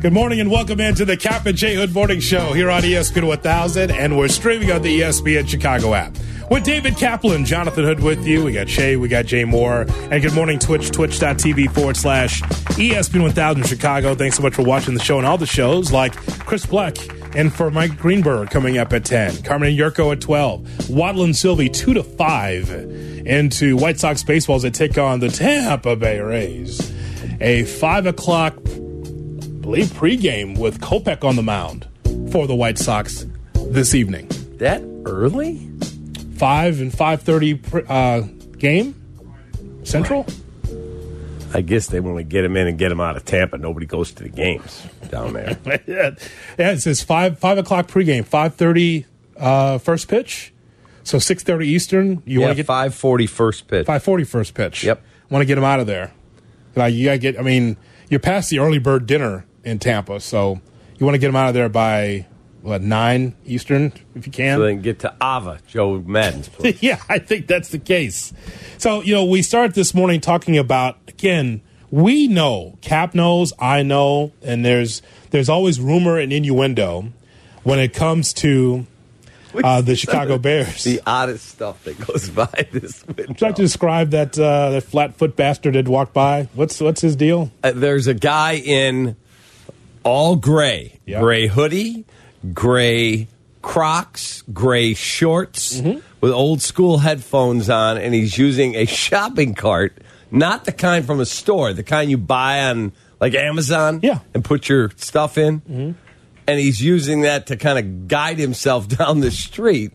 Good morning and welcome into the Cap and J Hood Morning Show here on ESPN 1000, and we're streaming on the ESPN Chicago app. With David Kaplan, Jonathan Hood with you. We got Shay, we got Jay Moore. And good morning, Twitch, twitch.tv/ESPN 1000 Chicago. Thanks so much for watching the show and all the shows like Chris Bleck and for Mike Greenberg coming up at 10. Carmen and Yurko at 12. Waddle and Sylvie 2 to 5 into White Sox baseball as they take on the Tampa Bay Rays. A 5 o'clock, I believe, pregame with Kopech on the mound for the White Sox this evening. That early? 5 and 5:30 game Central. I guess they want to get him in and get him out of Tampa. Nobody goes to the games down there. Yeah, it says 5 o'clock pregame, 5:30 first pitch, so 6:30 Eastern. You want to get 5:40 first pitch. 5:40 first pitch. Yep. Want to get him out of there. You got to get. I mean, you're past the early bird dinner in Tampa, so you want to get him out of there by 9 Eastern, if you can. So they can get to Ava, Joe Madden's place. Yeah, I think that's the case. So, we started this morning talking about, again, we know, Cap knows, I know, and there's always rumor and innuendo when it comes to the Chicago Bears. The oddest stuff that goes by this window. Would you like to describe that flat-foot bastard that walked by? What's his deal? There's a guy in all gray. Yep. Gray hoodie, gray Crocs, gray shorts with old school headphones on, and he's using a shopping cart, not the kind from a store, the kind you buy on like Amazon and put your stuff in. Mm-hmm. And he's using that to kind of guide himself down the street.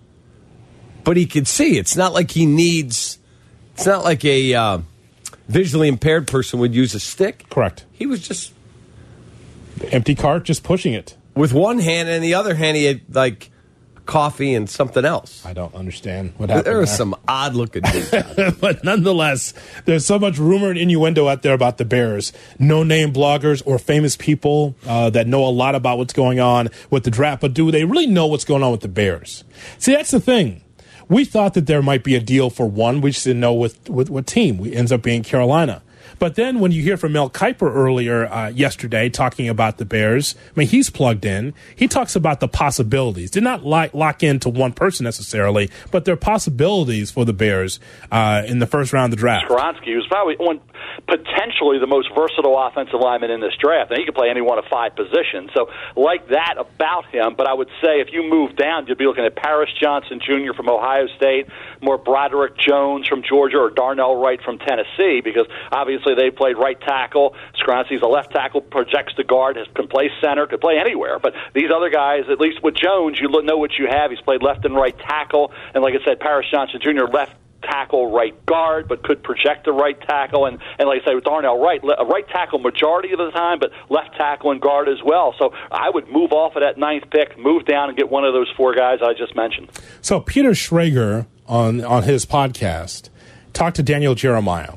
But he can see. It's not like it's not like a visually impaired person would use a stick. Correct. He was just empty cart, just pushing it. With one hand, and the other hand, he had, like, coffee and something else. I don't understand what happened there. There are some odd-looking things. But nonetheless, there's so much rumor and innuendo out there about the Bears. No-name bloggers or famous people that know a lot about what's going on with the draft. But do they really know what's going on with the Bears? See, that's the thing. We thought that there might be a deal for one. We just didn't know with what team. It ends up being Carolina. But then when you hear from Mel Kiper earlier yesterday talking about the Bears, I mean, he's plugged in. He talks about the possibilities. Did not lock into one person necessarily, but there are possibilities for the Bears in the first round of the draft. Skoronski, who's probably potentially the most versatile offensive lineman in this draft. And he can play any one of 5 positions. So like that about him. But I would say if you move down, you'd be looking at Paris Johnson Jr. from Ohio State, more Broderick Jones from Georgia, or Darnell Wright from Tennessee, because obviously they played right tackle. Skoronski's a left tackle, projects to guard, can play center, could play anywhere. But these other guys, at least with Jones, you know what you have. He's played left and right tackle. And like I said, Paris Johnson Jr., left tackle, right guard, but could project the right tackle. And like I say, with Darnell Wright, a right tackle majority of the time, but left tackle and guard as well. So I would move off of that 9th pick, move down and get one of those 4 guys I just mentioned. So Peter Schrager on his podcast talked to Daniel Jeremiah.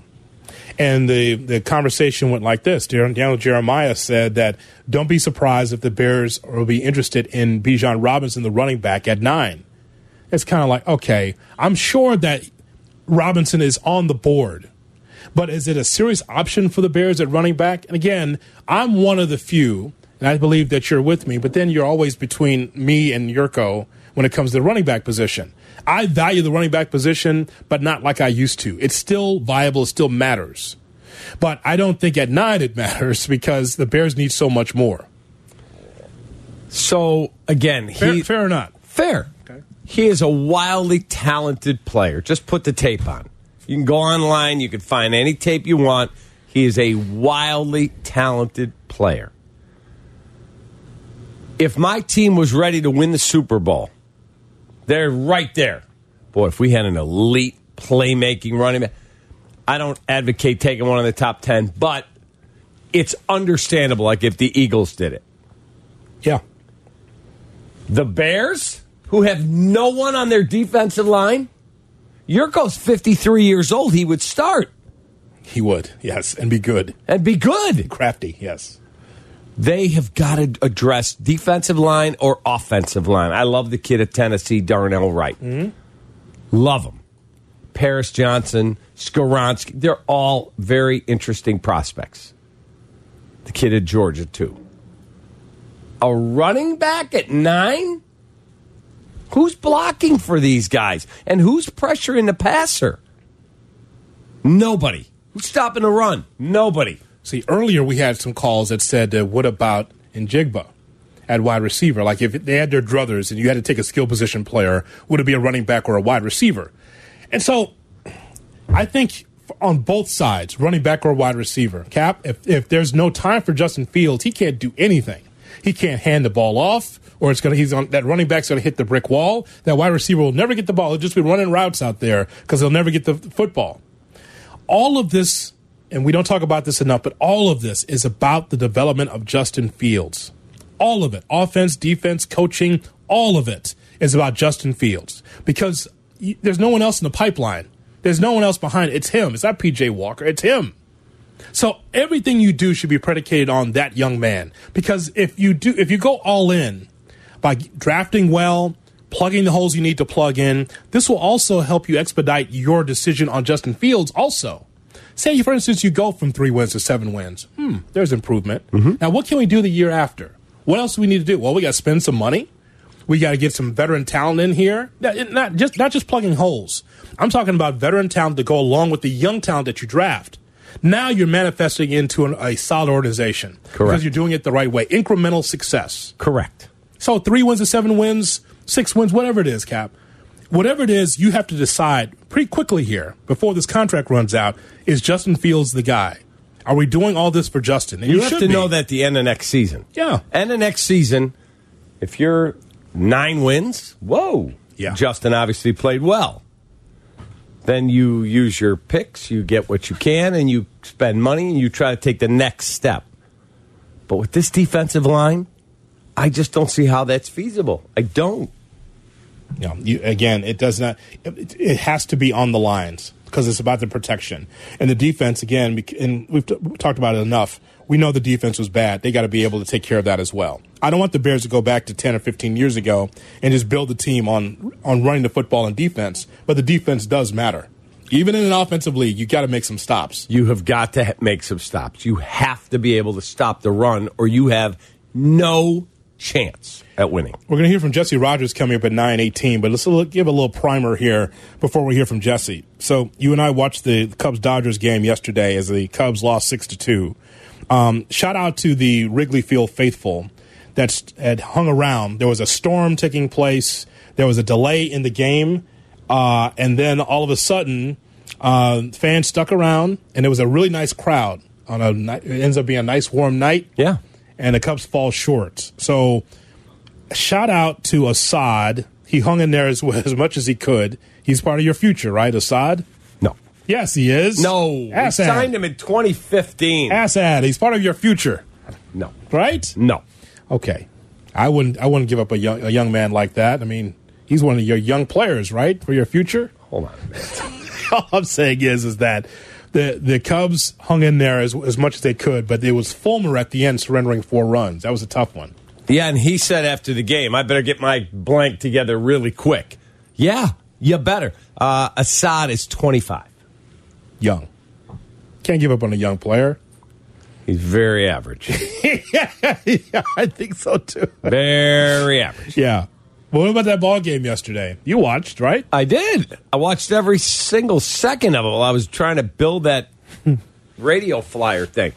And the conversation went like this. Daniel Jeremiah said that don't be surprised if the Bears will be interested in Bijan Robinson, the running back, at 9. It's kind of like, okay, I'm sure that Robinson is on the board, but is it a serious option for the Bears at running back? And again, I'm one of the few, and I believe that you're with me, but then you're always between me and Yurko when it comes to the running back position. I value the running back position, but not like I used to. It's still viable. It still matters. But I don't think at 9 it matters because the Bears need so much more. So, again, fair or not? Fair. Okay. He is a wildly talented player. Just put the tape on. You can go online. You can find any tape you want. He is a wildly talented player. If my team was ready to win the Super Bowl, they're right there. Boy, if we had an elite playmaking running back, I don't advocate taking one of the top 10, but it's understandable, like if the Eagles did it. Yeah. The Bears, who have no one on their defensive line, Yurko's 53 years old. He would start. He would, yes, and be good. And be good. Crafty, yes. They have got to address defensive line or offensive line. I love the kid at Tennessee, Darnell Wright. Mm-hmm. Love him. Paris Johnson, Skoronski, they're all very interesting prospects. The kid at Georgia, too. A running back at 9? Who's blocking for these guys? And who's pressuring the passer? Nobody. Who's stopping the run? Nobody. See, earlier we had some calls that said, what about Njigba at wide receiver? Like if they had their druthers and you had to take a skill position player, would it be a running back or a wide receiver? And so I think on both sides, running back or wide receiver, Cap, if there's no time for Justin Fields, he can't do anything. He can't hand the ball off, or that running back's going to hit the brick wall. That wide receiver will never get the ball. He'll just be running routes out there because he'll never get the football. All of this, and we don't talk about this enough, but all of this is about the development of Justin Fields. All of it, offense, defense, coaching, all of it is about Justin Fields because there's no one else in the pipeline. There's no one else behind it. It's him. It's not P.J. Walker. It's him. So everything you do should be predicated on that young man because if you go all in by drafting well, plugging the holes you need to plug in, this will also help you expedite your decision on Justin Fields also. Say, for instance, you go from 3 wins to 7 wins. There's improvement. Mm-hmm. Now, what can we do the year after? What else do we need to do? Well, we got to spend some money. We got to get some veteran talent in here. Not just plugging holes. I'm talking about veteran talent to go along with the young talent that you draft. Now you're manifesting into a solid organization. Correct. Because you're doing it the right way. Incremental success. Correct. So 3 wins to 7 wins, 6 wins, whatever it is, Cap. Whatever it is, you have to decide pretty quickly here before this contract runs out, is Justin Fields the guy? Are we doing all this for Justin? And you have to know that at the end of next season. Yeah. End of next season, if you're 9 wins, whoa. Yeah. Justin obviously played well. Then you use your picks, you get what you can, and you spend money, and you try to take the next step. But with this defensive line, I just don't see how that's feasible. I don't. No, it does not. It has to be on the lines because it's about the protection. And the defense, again, and we've talked about it enough, we know the defense was bad. They got to be able to take care of that as well. I don't want the Bears to go back to 10 or 15 years ago and just build the team on running the football and defense, but the defense does matter. Even in an offensive league, you got to make some stops. You have got to make some stops. You have to be able to stop the run, or you have no chance at winning. We're going to hear from Jesse Rogers coming up at 9:18, but let's give a little primer here before we hear from Jesse. So you and I watched the Cubs-Dodgers game yesterday as the Cubs lost 6-2. Shout out to the Wrigley Field faithful that had hung around. There was a storm taking place. There was a delay in the game. And then all of a sudden, fans stuck around, and it was a really nice crowd. It ends up being a nice warm night. Yeah. And the Cubs fall short. So shout out to Assad. He hung in there as much as he could. He's part of your future, right, Assad? No. Yes, he is. No. We signed him in 2015. Assad, he's part of your future. No. Right? No. Okay. I wouldn't give up a young man like that. I mean, he's one of your young players, right, for your future? Hold on a minute. All I'm saying is that the Cubs hung in there as much as they could, but it was Fulmer at the end surrendering 4 runs. That was a tough one. Yeah, and he said after the game, I better get my blank together really quick. Yeah, you better. Assad is 25. Young. Can't give up on a young player. He's very average. Yeah, I think so, too. Very average. Yeah. Well, what about that ball game yesterday? You watched, right? I did. I watched every single second of it while I was trying to build that radio flyer thing.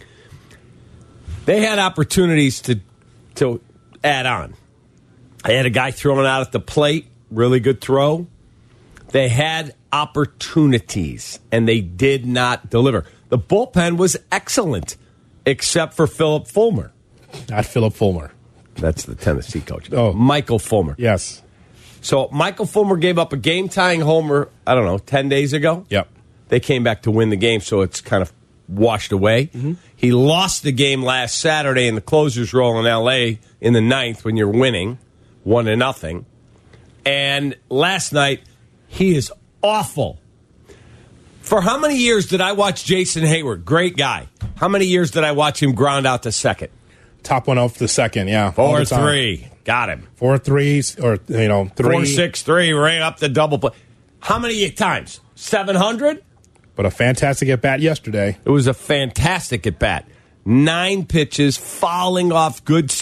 They had opportunities to add on. I had a guy throwing out at the plate, really good throw. They had opportunities, and they did not deliver. The bullpen was excellent, except for Philip Fulmer. Not Philip Fulmer. That's the Tennessee coach. Oh. Michael Fulmer. Yes. So Michael Fulmer gave up a game-tying homer, 10 days ago. Yep. They came back to win the game, so it's kind of washed away. Mm-hmm. He lost the game last Saturday in the closer's role in L.A. in the 9th when you're winning 1-0. And last night, he is awful. For how many years did I watch Jason Hayward? Great guy. How many years did I watch him ground out to second? Top one off the second, yeah. 4-3. Got him. 4-3, or, 3. 4-6-3, ran up the double play. How many times? 700? But a fantastic at-bat yesterday. It was a fantastic at-bat. 9 pitches, fouling off good stuff.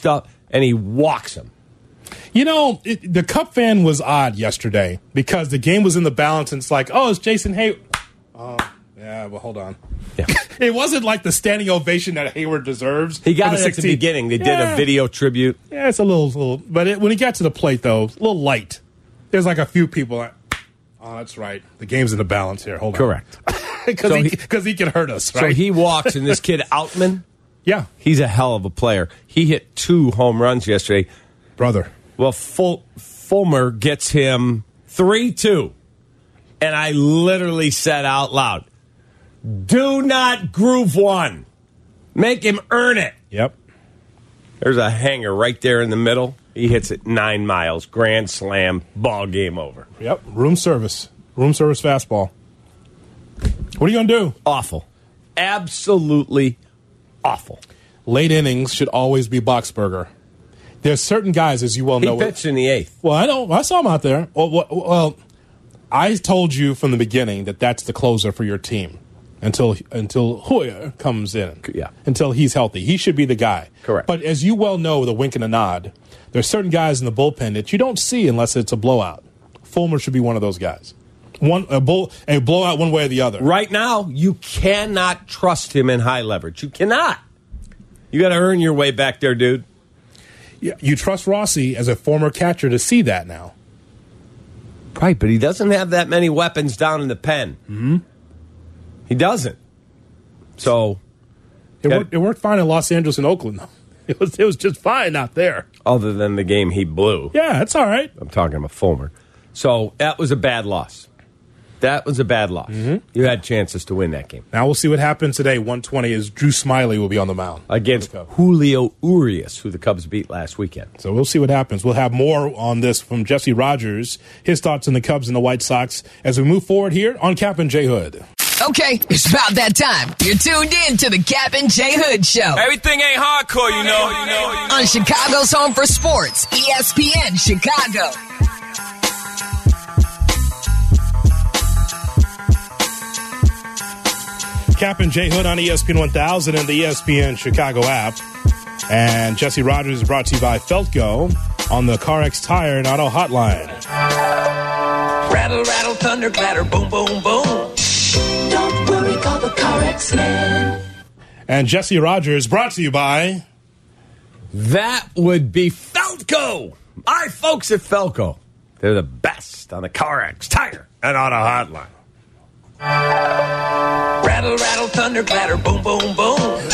and he walks him. You know, the Cub fan was odd yesterday because the game was in the balance, and it's like, oh, it's Jason Hayward. Oh, yeah, well, hold on. Yeah. It wasn't like the standing ovation that Hayward deserves. He got it at the beginning. They did a video tribute. Yeah, it's a little but when he got to the plate, though, a little light. There's like a few people like, oh, that's right. The game's in the balance here. Hold on. Correct. Because he can hurt us, right? So he walks, and this kid, Outman, yeah, he's a hell of a player. He hit 2 home runs yesterday. Brother. Well, Fulmer gets him 3-2. And I literally said out loud, do not groove one. Make him earn it. Yep. There's a hanger right there in the middle. He hits it 9 miles. Grand slam. Ball game over. Yep. Room service fastball. What are you going to do? Awful. Absolutely awful. Late innings should always be Boxberger. There's certain guys, as you well know. He pitched in the 8th. Well, I know. I saw him out there. Well, I told you from the beginning that that's the closer for your team until Hoyer comes in. Yeah. Until he's healthy. He should be the guy. Correct. But as you well know, with a wink and a nod, there's certain guys in the bullpen that you don't see unless it's a blowout. Fulmer should be one of those guys. A blowout one way or the other. Right now, you cannot trust him in high leverage. You cannot. You got to earn your way back there, dude. Yeah, you trust Rossi as a former catcher to see that now. Right, but he doesn't have that many weapons down in the pen. Mm-hmm. He doesn't. So it worked fine in Los Angeles and Oakland, though. It was just fine out there. Other than the game he blew. Yeah, that's all right. I'm talking about Fulmer. So that was a bad loss. Mm-hmm. You had chances to win that game. Now we'll see what happens today. 120 is Drew Smiley will be on the mound. Against Julio Urias, who the Cubs beat last weekend. So we'll see what happens. We'll have more on this from Jesse Rogers, his thoughts on the Cubs and the White Sox as we move forward here on Cap and J Hood. Okay, it's about that time. You're tuned in to the Cap and J Hood Show. Everything ain't hardcore, you know. On Chicago's Home for Sports, ESPN Chicago. Cap and J Hood on ESPN 1000 and the ESPN Chicago app. And Jesse Rogers is brought to you by Feltco on the CarX Tire and Auto Hotline. Rattle, rattle, thunder, clatter, boom, boom, boom. Don't worry, call the CarX man. And Jesse Rogers brought to you by... That would be Feltco. Our folks at Feltco. They're the best on the CarX Tire and Auto Hotline. Rattle, rattle, thunder, clatter, boom, boom, boom.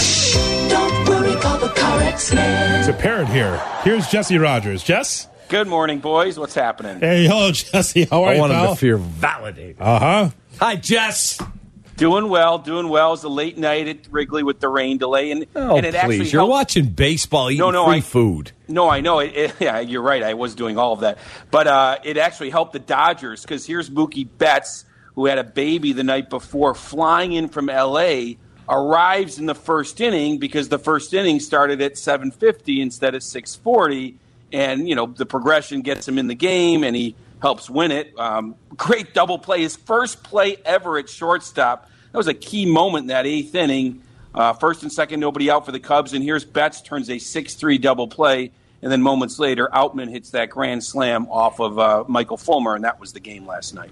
Don't worry, call the CarX man. It's a parrot here. Here's Jesse Rogers. Jess? Good morning, boys. What's happening? Hey, hello, Jesse. How are you, I want pal? him to feel validated. Uh-huh. Hi, Jess. Doing well. It's a late night at Wrigley with the rain delay. And it actually please. You're helped. watching baseball, eating free food. No, I know. Yeah, you're right. I was doing all of that. But it actually helped the Dodgers because here's Mookie Betts, who had a baby the night before, flying in from L.A., arrives in the first inning because the first inning started at 7:50 instead of 6:40. And, the progression gets him in the game, and he helps win it. Great double play. His first play ever at shortstop. That was a key moment in that 8th inning. First and second, nobody out for the Cubs. And here's Betts, turns a 6-3 double play. And then moments later, Outman hits that grand slam off of Michael Fulmer, and that was the game last night.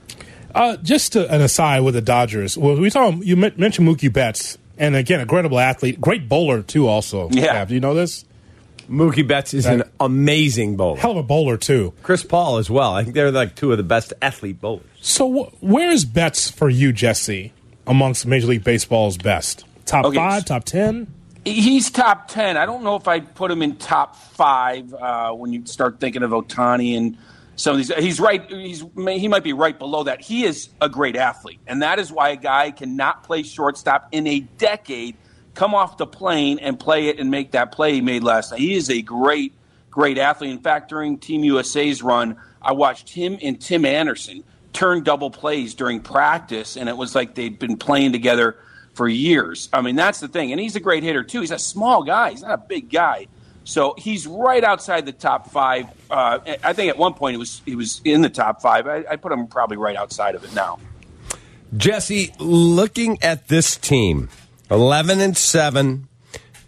Just an aside with the Dodgers. Well, you mentioned Mookie Betts, and again, a incredible athlete, great bowler too. Also, yeah. Do you know this? Mookie Betts is an amazing bowler. Hell of a bowler too. Chris Paul as well. I think they're like two of the best athlete bowlers. So, where is Betts for you, Jesse, amongst Major League Baseball's best? Top 5, top 10? He's top 10. I don't know if I'd put him in top 5 when you start thinking of Ohtani and some of these. He's right. He might be right below that. He is a great athlete, and that is why a guy cannot play shortstop in a decade, come off the plane and play it and make that play he made last night. He is a great, great athlete. In fact, during Team USA's run, I watched him and Tim Anderson turn double plays during practice, and it was like they'd been playing together for years. I mean, that's the thing. And he's a great hitter, too. He's a small guy. He's not a big guy. So he's right outside the top 5. I think at one point he was in the top 5. I put him probably right outside of it now. Jesse, looking at this team, 11-7,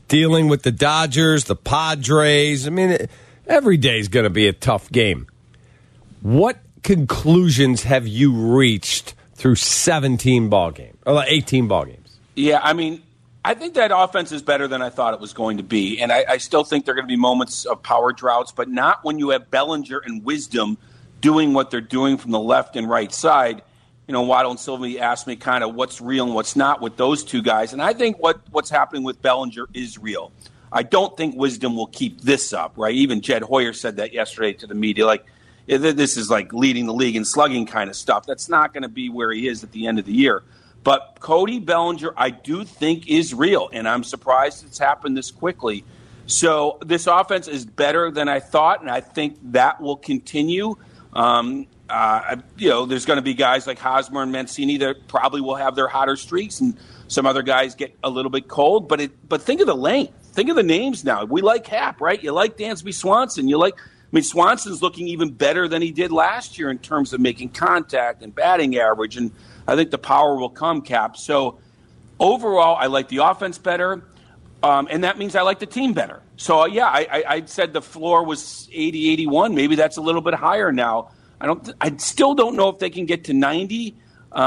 dealing with the Dodgers, the Padres. I mean, every day is going to be a tough game. What conclusions have you reached through 17 ball games or 18 ball games? Yeah, I mean, I think that offense is better than I thought it was going to be, and I still think there are going to be moments of power droughts, but not when you have Bellinger and Wisdom doing what they're doing from the left and right side. You know, Waddle and Sylvie asked me kind of what's real and what's not with those two guys, and I think what's happening with Bellinger is real. I don't think Wisdom will keep this up, right? Even Jed Hoyer said that yesterday to the media, like, this is like leading the league in slugging kind of stuff. That's not going to be where he is at the end of the year. But Cody Bellinger, I do think, is real, and I'm surprised it's happened this quickly. So this offense is better than I thought, and I think that will continue. There's going to be guys like Hosmer and Mancini that probably will have their hotter streaks, and some other guys get a little bit cold. But think of the length. Think of the names now. We like Hap, right? You like Dansby Swanson. Swanson's looking even better than he did last year in terms of making contact and batting average, and I think the power will come, Cap. So overall, I like the offense better, and that means I like the team better. So, I said the floor was 80, 81. Maybe that's a little bit higher now. I still don't know if they can get to 90.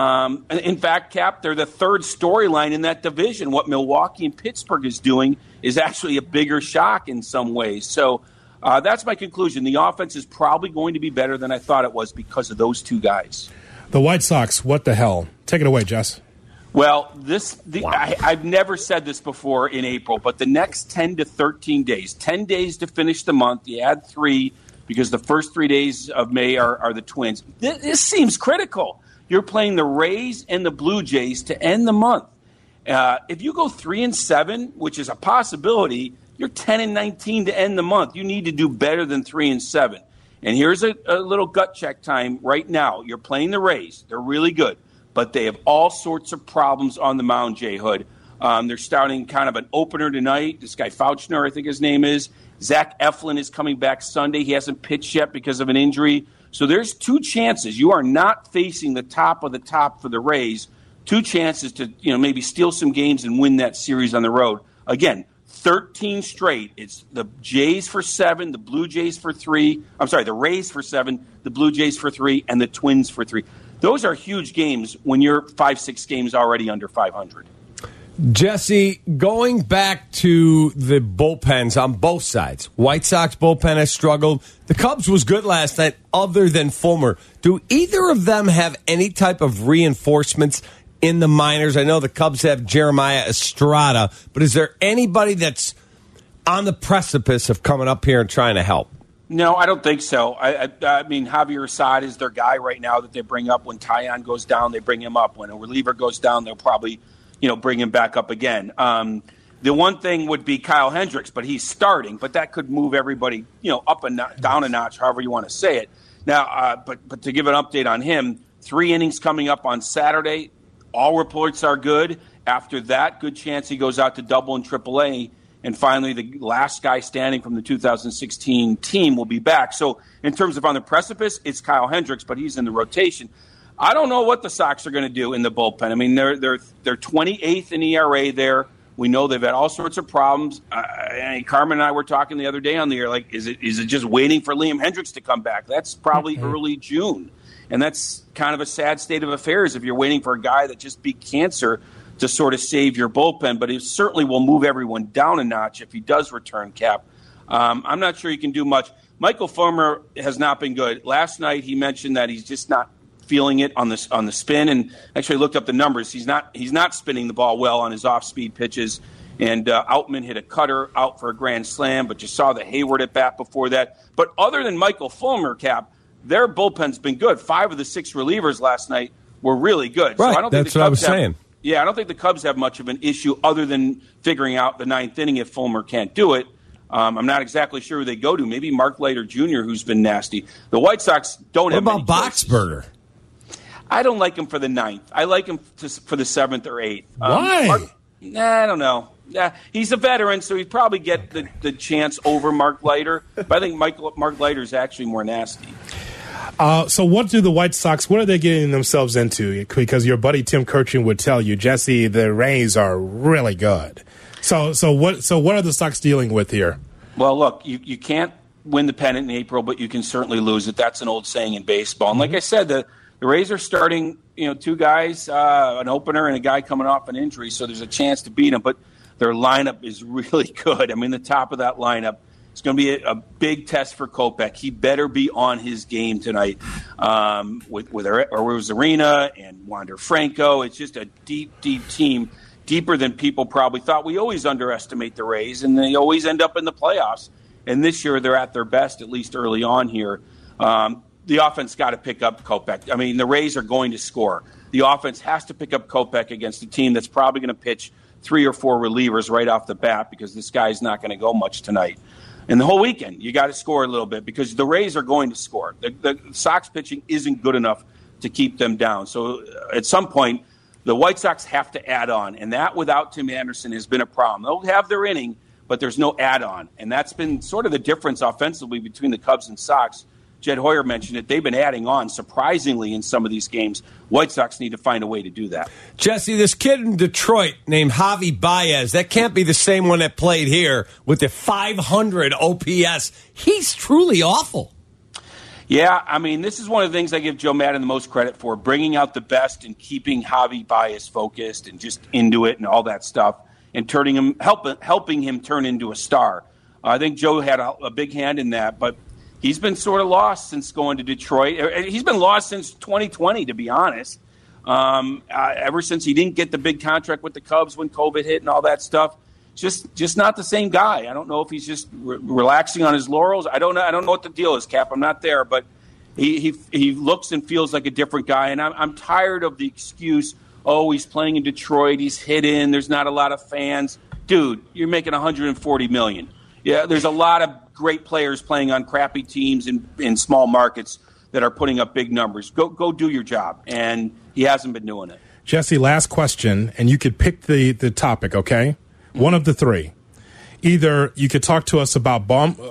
In fact, Cap, they're the third storyline in that division. What Milwaukee and Pittsburgh is doing is actually a bigger shock in some ways. So that's my conclusion. The offense is probably going to be better than I thought it was because of those two guys. The White Sox, what the hell? Take it away, Jess. Well, I've never said this before in April, but the next 10 to 13 days, 10 days to finish the month, you add 3 because the first 3 days of May are the Twins. This seems critical. You're playing the Rays and the Blue Jays to end the month. If you go 3-7, which is a possibility, you're 10-19 to end the month. You need to do better than 3-7. And here's a little gut check time right now. You're playing the Rays. They're really good, but they have all sorts of problems on the mound, Jay Hood. They're starting kind of an opener tonight. This guy Fauchner, I think his name is. Zach Eflin is coming back Sunday. He hasn't pitched yet because of an injury. So there's 2 chances. You are not facing the top of the top for the Rays. 2 chances to maybe steal some games and win that series on the road. Again, 13 straight. It's the Jays for 7, the Blue Jays for 3. I'm sorry, the Rays for 7, the Blue Jays for 3, and the Twins for 3. Those are huge games when you're 5-6 games already under 500. Jesse, going back to the bullpens on both sides, White Sox bullpen has struggled. The Cubs was good last night other than Fulmer. Do either of them have any type of reinforcements in the minors? I know the Cubs have Jeremiah Estrada, but is there anybody that's on the precipice of coming up here and trying to help? No, I don't think so. I mean, Javier Assad is their guy right now that they bring up. When Tyon goes down, they bring him up. When a reliever goes down, they'll probably bring him back up again. The one thing would be Kyle Hendricks, but he's starting. But that could move everybody, up and down a notch, however you want to say it. Now, but to give an update on him, 3 innings coming up on Saturday. All reports are good. After that, good chance he goes out to Double and AAA. And finally, the last guy standing from the 2016 team will be back. So in terms of on the precipice, it's Kyle Hendricks, but he's in the rotation. I don't know what the Sox are going to do in the bullpen. I mean, they're 28th in ERA there. We know they've had all sorts of problems. Carmen and I were talking the other day on the air, like, is it just waiting for Liam Hendricks to come back? That's probably early June. And that's kind of a sad state of affairs if you're waiting for a guy that just beat cancer to sort of save your bullpen. But it certainly will move everyone down a notch if he does return, Cap. I'm not sure he can do much. Michael Fulmer has not been good. Last night he mentioned that he's just not feeling it on the spin, and actually looked up the numbers. He's not spinning the ball well on his off-speed pitches. And Outman hit a cutter out for a grand slam, but you saw the Hayward at bat before that. But other than Michael Fulmer, Cap, their bullpen's been good. 5 of the 6 relievers last night were really good. Right, so I don't think that's what I was saying. Yeah, I don't think the Cubs have much of an issue other than figuring out the 9th inning if Fulmer can't do it. I'm not exactly sure who they go to. Maybe Mark Leiter Jr., who's been nasty. The White Sox don't have many choices. What about Boxberger? I don't like him for the 9th. I like him for the 7th or 8th. Why? I don't know. Yeah, he's a veteran, so he'd probably get the chance over Mark Leiter. But I think Mark Leiter is actually more nasty. So what do the White Sox, what are they getting themselves into? Because your buddy Tim Kirchin would tell you, Jesse, the Rays are really good. So what are the Sox dealing with here? Well, look, you can't win the pennant in April, but you can certainly lose it. That's an old saying in baseball. And like I said, the Rays are starting, two guys, an opener and a guy coming off an injury, so there's a chance to beat them. But their lineup is really good. I mean, the top of that lineup is going to be a big test for Kopech. He better be on his game tonight with Arena and Wander Franco. It's just a deep, deep team, deeper than people probably thought. We always underestimate the Rays, and they always end up in the playoffs. And this year they're at their best, at least early on here. The offense got to pick up Kopech. I mean, the Rays are going to score. The offense has to pick up Kopech against a team that's probably going to pitch 3 or 4 relievers right off the bat because this guy's not going to go much tonight. And the whole weekend, you got to score a little bit because the Rays are going to score. The Sox pitching isn't good enough to keep them down. So at some point, the White Sox have to add on. And that without Tim Anderson has been a problem. They'll have their inning, but there's no add-on. And that's been sort of the difference offensively between the Cubs and Sox. Jed Hoyer mentioned it. They've been adding on surprisingly in some of these games. White Sox need to find a way to do that. Jesse, this kid in Detroit named Javi Baez, that can't be the same one that played here with the 500 OPS. He's truly awful. Yeah, I mean, this is one of the things I give Joe Maddon the most credit for, bringing out the best and keeping Javi Baez focused and just into it and all that stuff, and helping him turn into a star. I think Joe had a big hand in that, but he's been sort of lost since going to Detroit. He's been lost since 2020, to be honest. Ever since he didn't get the big contract with the Cubs when COVID hit and all that stuff, just not the same guy. I don't know if he's just relaxing on his laurels. I don't know what the deal is, Cap. I'm not there, but he looks and feels like a different guy. And I'm tired of the excuse, oh, he's playing in Detroit, he's hidden, there's not a lot of fans. Dude, you're making $140 million. Yeah, there's a lot of great players playing on crappy teams in small markets that are putting up big numbers. Go do your job, and he hasn't been doing it. Jesse, last question, and you could pick the topic, okay? One of the three. Either you could talk to us about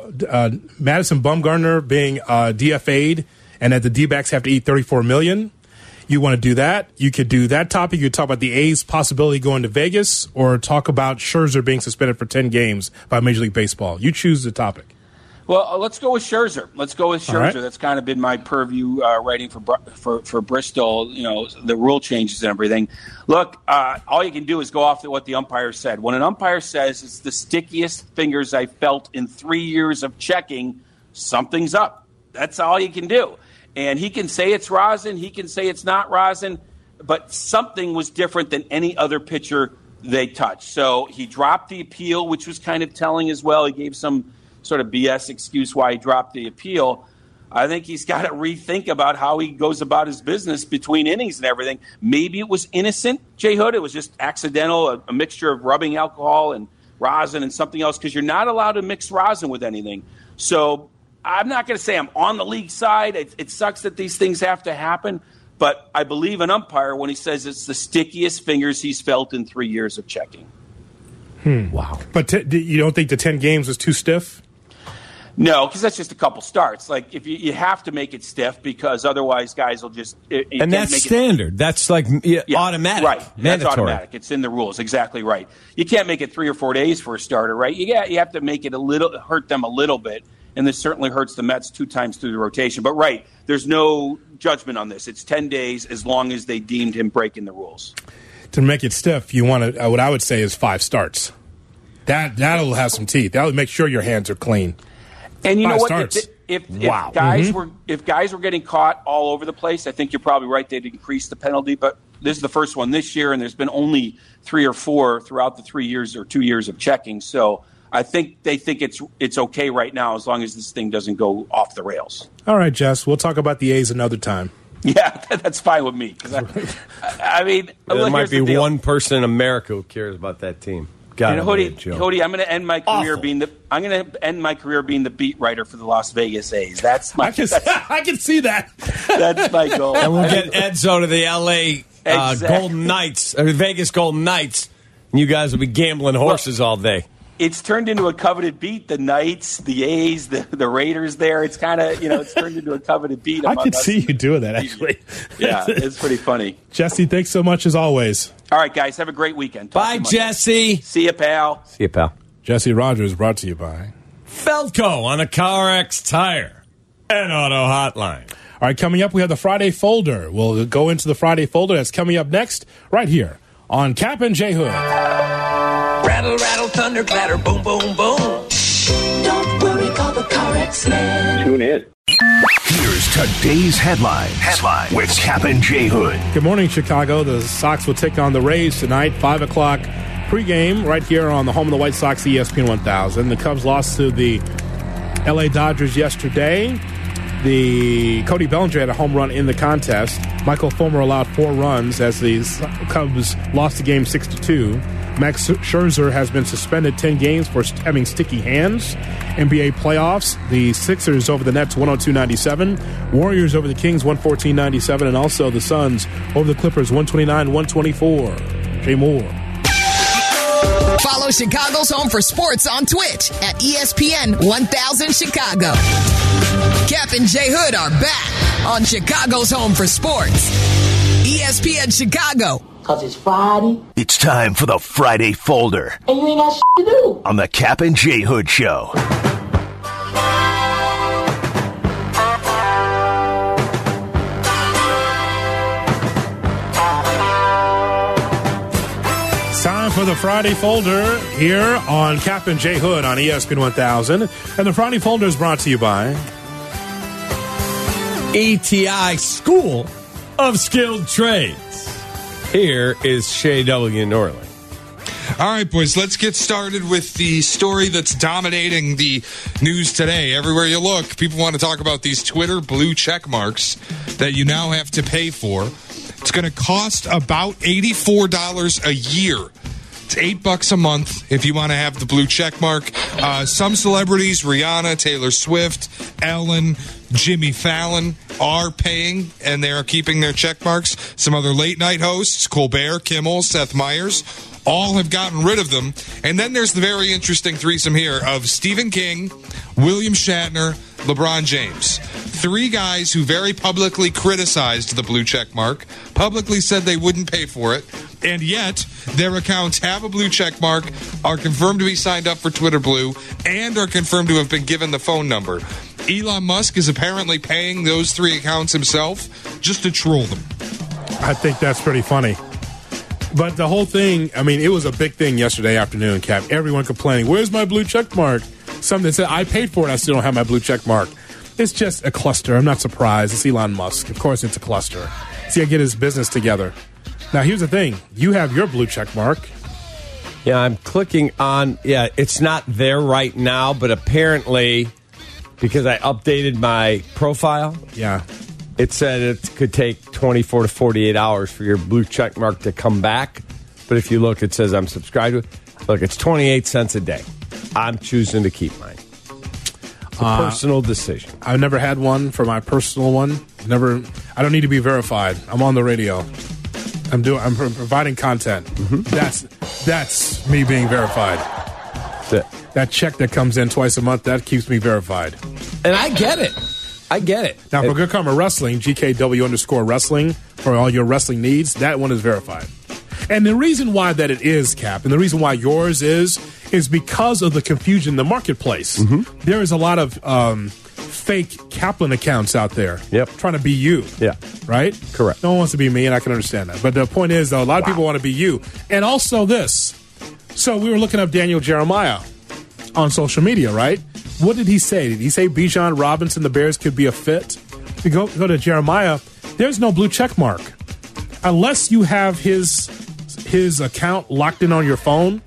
Madison Bumgarner being DFA'd and that the D-backs have to eat $34 million. You want to do that? You could do that topic. You could talk about the A's possibility going to Vegas, or talk about Scherzer being suspended for 10 games by Major League Baseball. You choose the topic. Well, let's go with Scherzer. Right. That's kind of been my purview writing for Bristol, the rule changes and everything. Look, all you can do is go off what the umpire said. When an umpire says it's the stickiest fingers I felt in 3 years of checking, something's up. That's all you can do. And he can say it's rosin, he can say it's not rosin, but something was different than any other pitcher they touched. So he dropped the appeal, which was kind of telling as well. He gave some sort of BS excuse why he dropped the appeal. I think he's got to rethink about how he goes about his business between innings and everything. Maybe it was innocent, Jay Hood. It was just accidental, a mixture of rubbing alcohol and rosin and something else, because you're not allowed to mix rosin with anything. So I'm not going to say I'm on the league side. It sucks that these things have to happen, but I believe an umpire when he says it's the stickiest fingers he's felt in 3 years of checking. Wow. But you don't think the 10 games was too stiff? No, because that's just a couple starts. Like, if you have to make it stiff, because otherwise guys will just and that's standard. That's like automatic, right? Mandatory. That's automatic. It's in the rules. Exactly right. You can't make it 3 or 4 days for a starter, right? You have to make it hurt them a little bit, and this certainly hurts the Mets 2 times through the rotation. But right, there's no judgment on this. It's 10 days as long as they deemed him breaking the rules. To make it stiff, you want to. What I would say is 5 starts. That'll have some teeth. That'll make sure your hands are clean. And you know what? If guys were getting caught all over the place, I think you're probably right. They'd increase the penalty. But this is the first one this year, and there's been only 3 or 4 throughout the 3 years or 2 years of checking. So I think they think it's okay right now as long as this thing doesn't go off the rails. All right, Jess. We'll talk about the A's another time. Yeah, that's fine with me. Because I mean, there might be one person in America who cares about that team. Hody, I'm going to end my career being the beat writer for the Las Vegas A's. That's my. I can see that. That's my goal. And we'll get Edzo to the L.A. Golden Knights, or Vegas Golden Knights, and you guys will be gambling horses all day. it's turned into a coveted beat. The Knights, the A's, the Raiders there. It's kind of, it's turned into a coveted beat. I could see you doing that, actually. Yeah, it's pretty funny. Jesse, thanks so much as always. All right, guys, have a great weekend. Bye, Jesse. See you, pal. See you, pal. Jesse Rogers brought to you by Feldco on the CarX Tire and Auto Hotline. All right, coming up, we have the Friday Folder. We'll go into the Friday Folder. That's coming up next, right here on Cap and J Hood. Rattle, rattle, thunder, clatter, boom, boom, boom. Don't worry, call the CarX man. Tune in. Here's today's headline with Cap and J Hood. Good morning, Chicago. The Sox will take on the Rays tonight, 5 o'clock pregame, right here on the home of the White Sox, ESPN 1000. The Cubs lost to the L.A. Dodgers yesterday. The Cody Bellinger had a home run in the contest. Michael Fulmer allowed 4 runs as the Cubs lost the game 6-2. Max Scherzer has been suspended 10 games for having sticky hands. NBA playoffs, the Sixers over the Nets 102-97. Warriors over the Kings 114-97. And also the Suns over the Clippers 129-124. Jay Moore. Follow Chicago's Home for Sports on Twitch at ESPN 1000 Chicago. Cap and J Hood are back on Chicago's Home for Sports. ESPN Chicago. Cause it's Friday. It's time for the Friday Folder. And you ain't got shit to do. On the Cap and J Hood Show. Time for the Friday Folder here on Cap and J Hood on ESPN 1000. And the Friday Folder is brought to you by ETI School of Skilled Trades. Here is Shea W. Norling. All right, boys, let's get started with the story that's dominating the news today. Everywhere you look, people want to talk about these Twitter blue check marks that you now have to pay for. It's going to cost about $84 a year. It's $8 a month if you want to have the blue check mark. Some celebrities, Rihanna, Taylor Swift, Ellen, Jimmy Fallon, are paying, and they are keeping their check marks. Some other late-night hosts, Colbert, Kimmel, Seth Meyers, all have gotten rid of them. And then there's the very interesting threesome here of Stephen King, William Shatner, LeBron James. 3 guys who very publicly criticized the blue check mark, publicly said they wouldn't pay for it, and yet their accounts have a blue check mark, are confirmed to be signed up for Twitter Blue, and are confirmed to have been given the phone number. Elon Musk is apparently paying those 3 accounts himself just to troll them. I think that's pretty funny. But the whole thing, I mean, it was a big thing yesterday afternoon, Cap. Everyone complaining, where's my blue check mark? Something said, I paid for it, I still don't have my blue check mark. It's just a cluster. I'm not surprised. It's Elon Musk. Of course it's a cluster. See, I get his business together. Now, here's the thing. You have your blue check mark. Yeah, I'm clicking on, it's not there right now, but apparently, because I updated my profile, it said it could take 24 to 48 hours for your blue check mark to come back. But if you look, it says I'm subscribed to it. Look, it's 28 cents a day. I'm choosing to keep mine. It's a personal decision. I've never had one for my personal one. I don't need to be verified. I'm on the radio. I'm providing content. Mm-hmm. That's me being verified. That's it. That check that comes in twice a month, that keeps me verified. And I get it. Now, for Good Karma Wrestling, GKW_wrestling, for all your wrestling needs, that one is verified. And the reason why that it is, Cap, and the reason why yours is because of the confusion in the marketplace. Mm-hmm. There is a lot of fake Kaplan accounts out there trying to be you. Yeah. Right? Correct. No one wants to be me, and I can understand that. But the point is, though, a lot of people want to be you. And also this. So we were looking up Daniel Jeremiah on social media, right? What did he say? Did he say Bijan Robinson, the Bears, could be a fit? If you go to Jeremiah, there's no blue check mark. Unless you have his account locked in on your phone,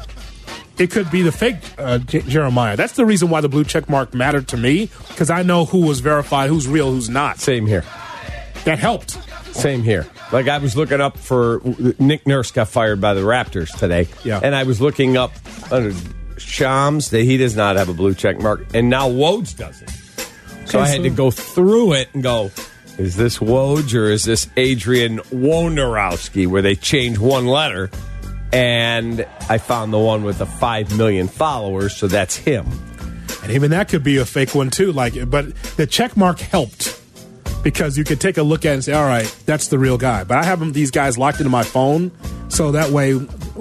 it could be the fake Jeremiah. That's the reason why the blue check mark mattered to me, because I know who was verified, who's real, who's not. Same here. That helped. Same here. Like, I was looking up for Nick Nurse got fired by the Raptors today. Yeah. And I was looking up Shams, that he does not have a blue check mark, and now Woj doesn't. So I had to go through it and go, is this Woj or is this Adrian Wojnarowski, where they change one letter? And I found the one with the 5 million followers, so that's him. And even that could be a fake one too. But the check mark helped because you could take a look at it and say, all right, that's the real guy. But I have these guys locked into my phone, so that way,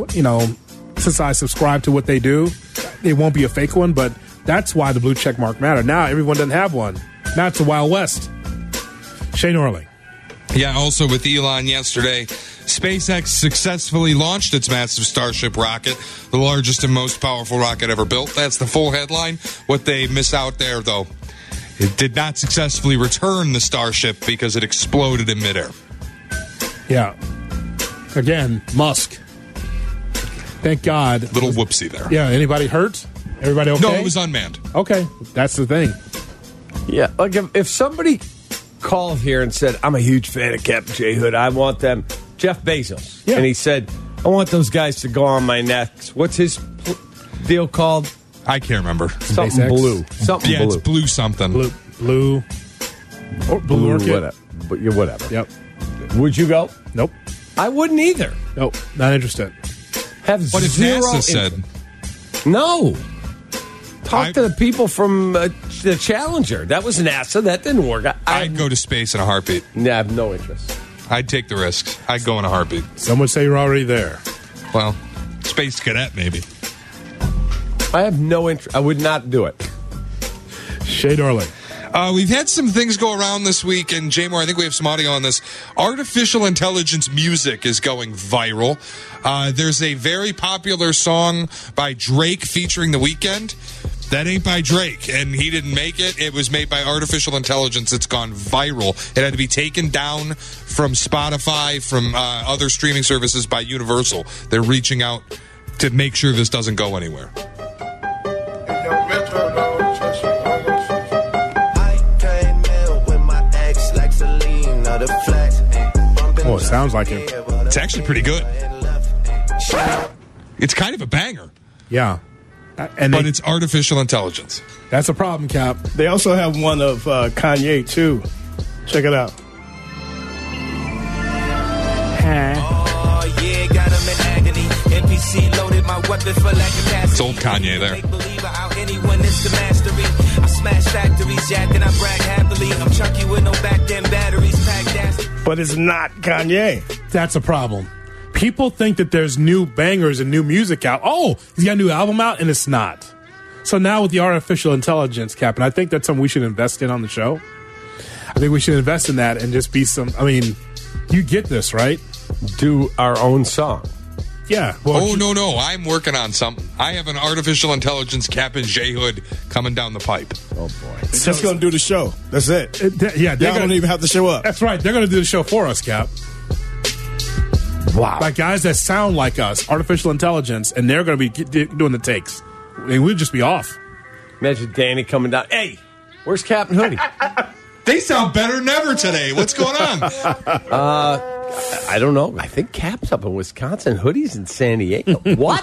since I subscribe to what they do, it won't be a fake one. But that's why the blue check mark matter. Now everyone doesn't have one. Now it's the Wild West. Shane Orling. Yeah, also with Elon yesterday, SpaceX successfully launched its massive Starship rocket, the largest and most powerful rocket ever built. That's the full headline. What they miss out there, though, it did not successfully return the Starship because it exploded in midair. Yeah. Again, Musk. Thank God. Little whoopsie there. Yeah, anybody hurt? Everybody okay? No, it was unmanned. Okay, that's the thing. Yeah, like if somebody called here and said, I'm a huge fan of Captain J. Hood, I want them, Jeff Bezos, and he said, I want those guys to go on my next, what's his deal called? I can't remember. Something SpaceX? blue. Something Yeah, blue. it's blue something. Blue Orchid. Whatever. Yep. Would you go? Nope. I wouldn't either. Nope. Not interested. Have What if zero NASA said? No. Talk to the people from the Challenger. That was NASA. That didn't work. I'd go to space in a heartbeat. I have no interest. I'd take the risks. I'd go in a heartbeat. Some would say you're already there. Well, space cadet maybe. I have no interest. I would not do it. Shane Orling. We've had some things go around this week, and Jay Moore, I think we have some audio on this. Artificial intelligence music is going viral. There's a very popular song by Drake featuring The Weeknd. That ain't by Drake, and he didn't make it. It was made by artificial intelligence. It's gone viral. It had to be taken down from Spotify, from other streaming services by Universal. They're reaching out to make sure this doesn't go anywhere. Oh, it sounds like it. It's actually pretty good. It's kind of a banger. Yeah. But it's artificial intelligence. That's a problem, Cap. They also have one of Kanye, too. Check it out. Oh, yeah, got him in agony. NPC loaded my weapon for lack of capacity. It's old Kanye there. Anyone is the mastery. I smash factories, Jack, and I brag happily. I'm chunky with no back end batteries, packed ass. But it's not Kanye. That's a problem. People think that there's new bangers and new music out. Oh, he's got a new album out, and it's not. So now with the artificial intelligence, Cap, and I think that's something we should invest in on the show. I think we should invest in that and just be some. I mean, you get this, right? Do our own song. Yeah. Well, no. I'm working on something. I have an artificial intelligence Captain J. Hood coming down the pipe. Oh, boy. It's just going to do the show. That's it. Yeah, y'all don't even have to show up. That's right. They're going to do the show for us, Cap. Wow. Like guys that sound like us, artificial intelligence, and they're going to be doing the takes. And we'll just be off. Imagine Danny coming down. Hey, where's Captain Hoodie? They sound better than ever today. What's going on? I don't know. I think Cap's up in Wisconsin. Hoodie's in San Diego. What?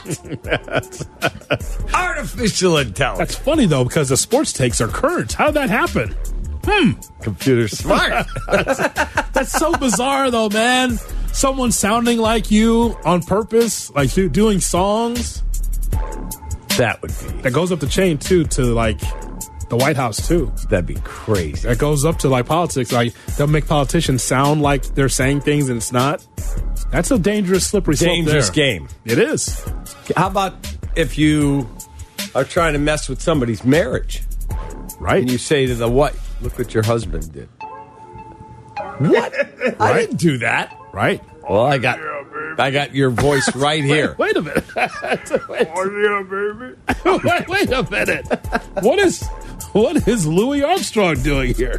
Artificial intelligence. That's funny, though, because the sports takes are current. How did that happen? Computer smart. That's so bizarre, though, man. Someone sounding like you on purpose, like doing songs. That would be. That goes up the chain, too, to, like, the White House, too. That'd be crazy. That goes up to, like, politics. Like, they'll make politicians sound like they're saying things and it's not. That's a dangerous, slippery slope. Dangerous game. It is. How about if you are trying to mess with somebody's marriage? Right. And you say to the wife, look what your husband did. What? I didn't do that. Right. Well, I got your voice right here. Wait a minute. Wait a minute. What is Louis Armstrong doing here?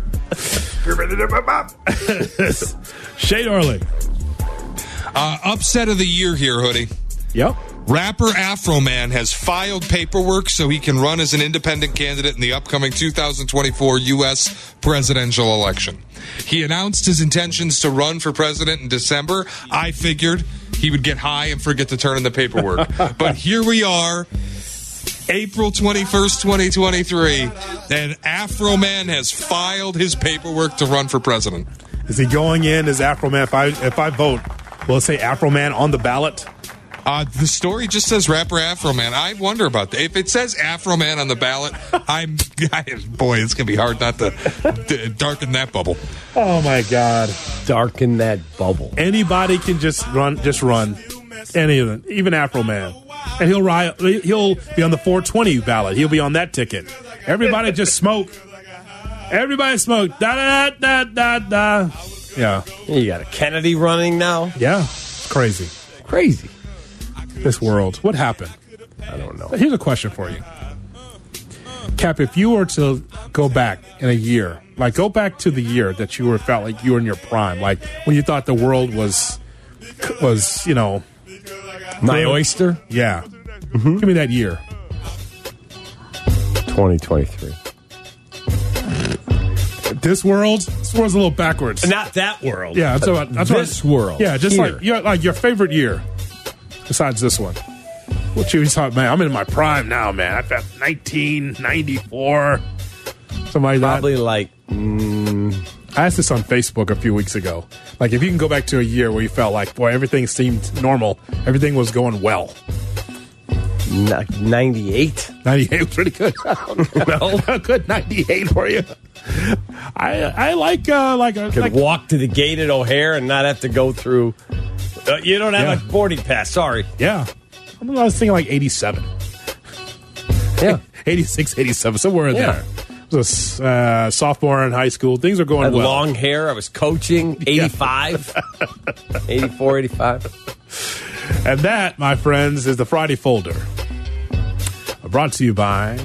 Shane Orling. Upset of the year here, Hoodie. Yep. Rapper Afro Man has filed paperwork so he can run as an independent candidate in the upcoming 2024 U.S. presidential election. He announced his intentions to run for president in December. I figured he would get high and forget to turn in the paperwork. But here we are, April 21st, 2023, and Afro Man has filed his paperwork to run for president. Is he going in as Afro Man? If I vote, will it say Afro Man on the ballot? The story just says rapper Afro Man. I wonder about that. If it says Afro Man on the ballot, boy, it's gonna be hard not to darken that bubble. Oh my God! Darken that bubble. Anybody can just run. Any of them, even Afro Man, and he'll be on the 420 ballot. He'll be on that ticket. Everybody just smoke. Everybody smoke. Da da da da da. Yeah. You got a Kennedy running now. Yeah, it's crazy. Crazy. This world. What happened? I don't know. Here's a question for you, Cap. If you were to go back in a year, like go back to the year that felt like you were in your prime, like when you thought the world was my oyster? Yeah. Mm-hmm. Give me that year. 2023. This world's a little backwards. Not that world. Yeah, that's this world. Yeah, just like your favorite year besides this one. What you thought, man? I'm in my prime now, man. I've got 1994. Something like that. Probably like. I asked this on Facebook a few weeks ago. Like, if you can go back to a year where you felt like, boy, everything seemed normal, everything was going well. 98? 98 was pretty good. No. Good 98 for you. I could walk to the gate at O'Hare and not have to go through. You don't have a boarding pass. Sorry. Yeah. I was thinking like 87. Yeah. 86, 87, somewhere in there. I was a sophomore in high school. Things are going I had well. Long hair. I was coaching. 85. 84, 85. And that, my friends, is the Friday Folder. Brought to you by...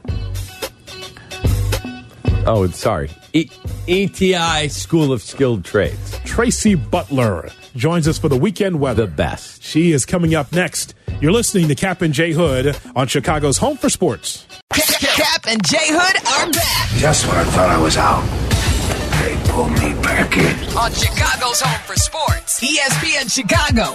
Oh, sorry. ETI School of Skilled Trades. Tracy Butler joins us for the weekend weather. The best. She is coming up next. You're listening to Cap and J Hood on Chicago's Home for Sports. Cap and J Hood are back. Just when I thought I was out, they pulled me back in. On Chicago's Home for Sports, ESPN Chicago.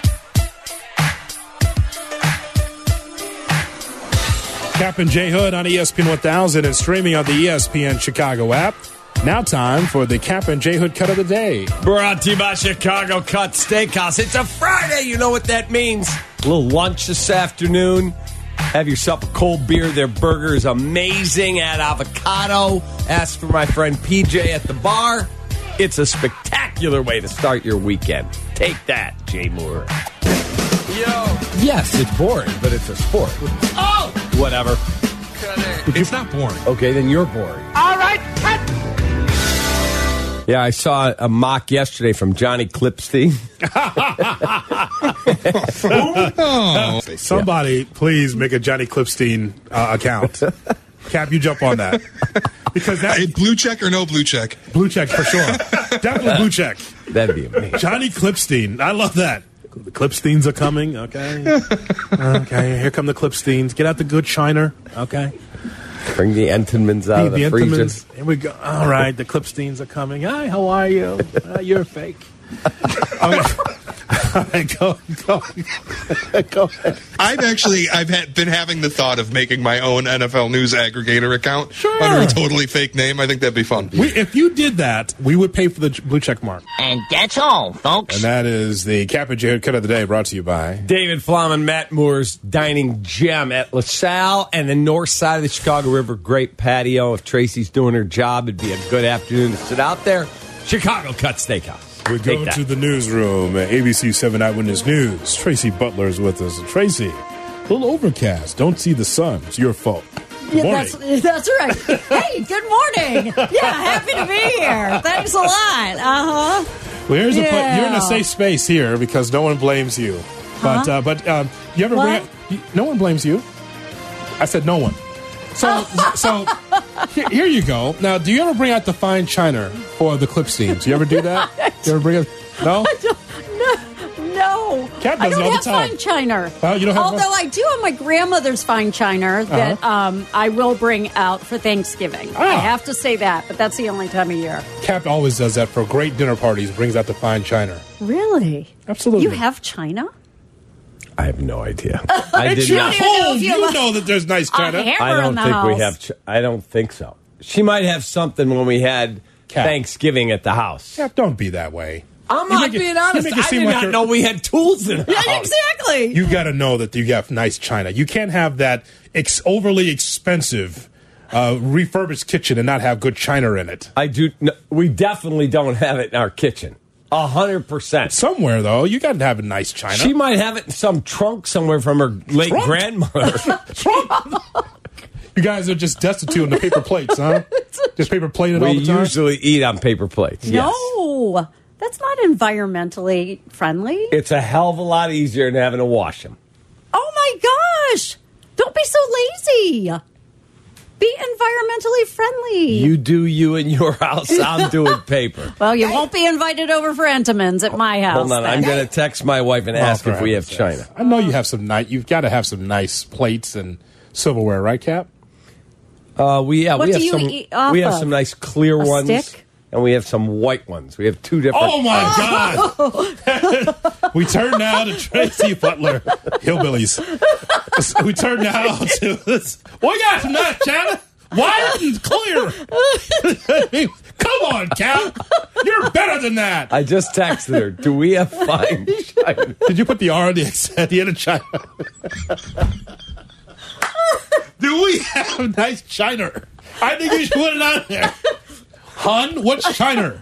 Cap and J Hood on ESPN 1000 and streaming on the ESPN Chicago app. Now time for the Cap and J Hood cut of the day. Brought to you by Chicago Cut Steakhouse. It's a Friday. You know what that means. A little lunch this afternoon. Have yourself a cold beer. Their burger is amazing. Add avocado. Ask for my friend PJ at the bar. It's a spectacular way to start your weekend. Take that, Jay Moore. Yo. Yes, it's boring, but it's a sport. Oh! Whatever. It's not boring. Okay, then you're boring. All right, cut. Yeah, I saw a mock yesterday from Johnny Clipstein. Somebody, please make a Johnny Clipstein account. Cap, you jump on that. Because that blue check or no blue check? Blue check for sure. Definitely blue check. That'd be amazing. Johnny Clipstein. I love that. The Clipsteins are coming, okay? Okay, here come the Clipsteins. Get out the good shiner, okay? Bring the Entenmann's out of the freezer. Here we go. All right, the Clipsteins are coming. Hi, how are you? You're fake. Go ahead. I've been having the thought of making my own NFL news aggregator account under a totally fake name. I think that'd be fun. If you did that, we would pay for the blue check mark. And that's all, folks. And that is the Cap and J Hood cut of the day, brought to you by David Flom and Matt Moore's Dining Gem at LaSalle and the north side of the Chicago River. Great patio. If Tracy's doing her job, it'd be a good afternoon to sit out there. Chicago Cut Steakhouse. We go to the newsroom at ABC 7 Eyewitness News. Tracy Butler is with us. Tracy, a little overcast. Don't see the sun. It's your fault. Good morning. That's right. Hey, good morning. Yeah, happy to be here. Thanks a lot. Well, here's you're in a safe space here because no one blames you. But you ever bring no one blames you. I said no one. So here you go. Now, do you ever bring out the fine china for the Clipsteins? You ever do that? You ever bring it? No? No. Cap I does it all don't the have time. fine china. Oh, you don't have Although I do have my grandmother's fine china that I will bring out for Thanksgiving. I have to say that, but that's the only time of year. Cap always does that for great dinner parties, brings out the fine china. Really? Absolutely. You have china? I have no idea. I did not. You know that there's nice china. I don't think we have. I don't think so. She might have something when we had Thanksgiving at the house. Cap, don't be that way. I'm not being honest. I did not know we had tools in the house. Yeah, exactly. You got to know that you have nice china. You can't have that overly expensive refurbished kitchen and not have good china in it. I do. No, we definitely don't have it in our kitchen. 100%. Somewhere, though, you got to have a nice china. She might have it in some trunk somewhere from her late grandmother. Trunk? You guys are just destitute on the paper plates, huh? Just paper plated all the time? We usually eat on paper plates, yes. No, that's not environmentally friendly. It's a hell of a lot easier than having to wash them. Oh, my gosh. Don't be so lazy. Be environmentally friendly. You do you in your house. I'm doing paper. Well, you won't be invited over for Entenmann's at my house. Hold on. then. I'm going to text my wife and ask if we have china. I know you have some you've got to have some nice plates and silverware, right, Cap? What we have do you some. eat off We have of? some nice clear A ones, stick? and we have some white ones. We have two different. Oh my God! We turn now to Tracy Butler, Hillbillies. We turn now to this. We got some nice china, white and clear. Come on, Cap. You're better than that. I just texted her. Do we have fine china? Did you put the R on the end of china? Do we have nice china? I think you should put it on there. Hun, what's china?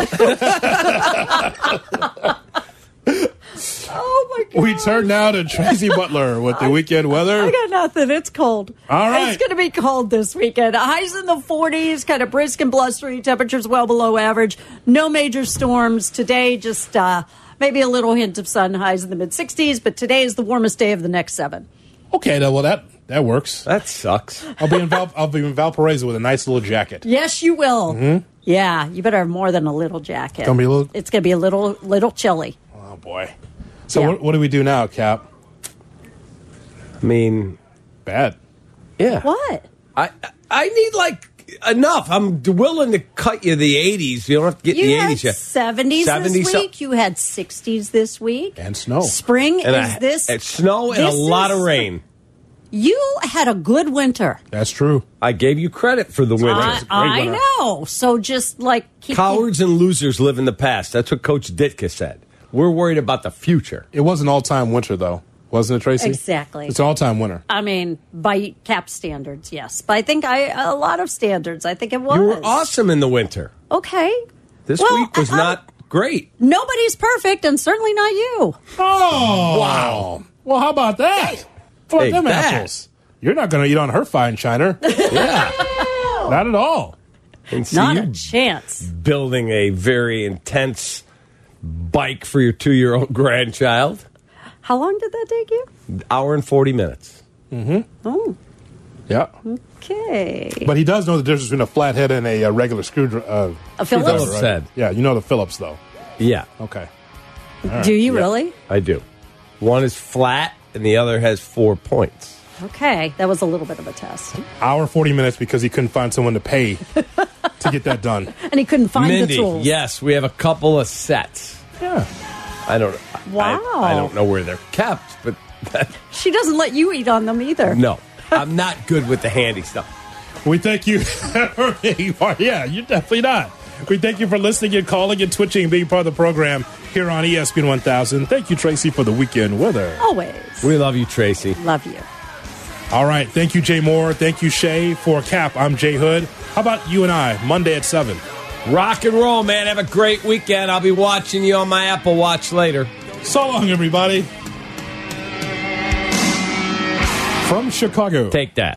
Oh, my God. We turn now to Tracy Butler with the weekend weather. I got nothing. It's cold. All right. It's going to be cold this weekend. Highs in the 40s, kind of brisk and blustery. Temperatures well below average. No major storms. Today, just maybe a little hint of sun. Highs in the mid-60s. But today is the warmest day of the next 7. Okay, well, that works. That sucks. I'll be in Valparaiso with a nice little jacket. Yes, you will. Mm-hmm. Yeah, you better have more than a little jacket. It's going to be a little chilly. Oh, boy. So what do we do now, Cap? I mean, bad. Yeah. What? I need enough. I'm willing to cut you the 80s. You don't have to get the 80s yet. 70s this week. You had 60s this week. And snow. Spring It's snow and a lot of rain. You had a good winter. That's true. I gave you credit for the winter. I know. So just keep cowards and losers live in the past. That's what Coach Ditka said. We're worried about the future. It was an all-time winter, though. Wasn't it, Tracy? Exactly. It's an all-time winter. I mean, by Cap standards, yes. But I think a lot of standards, I think it was. You were awesome in the winter. Okay. This week was not great. Nobody's perfect, and certainly not you. Oh. Wow. Well, how about that? How about them apples? You're not going to eat on her fine china. Yeah. Not at all. And not a chance. Building a very intense bike for your 2-year-old grandchild. How long did that take you? Hour and 40 minutes. Mm-hmm. Oh. Yeah. Okay. But he does know the difference between a flathead and a regular screwdriver. A Phillips? Right? Head. Yeah, you know the Phillips, though. Yeah. Okay. Right. Do you really? I do. One is flat, and the other has 4 points. Okay. That was a little bit of a test. Hour 40 minutes because he couldn't find someone to pay to get that done. And he couldn't find Mindy, the tools. Yes, we have a couple of sets. Yeah. I don't. Wow. I don't know where they're kept, but she doesn't let you eat on them either. No, I'm not good with the handy stuff. We thank you. Yeah, you're definitely not. We thank you for listening and calling and twitching and being part of the program here on ESPN 1000. Thank you, Tracy, for the weekend weather. Always. We love you, Tracy. Love you. All right. Thank you, Jay Moore. Thank you, Shay. For Cap, I'm Jay Hood. How about you and I, Monday at 7? Rock and roll, man. Have a great weekend. I'll be watching you on my Apple Watch later. So long, everybody. From Chicago. Take that.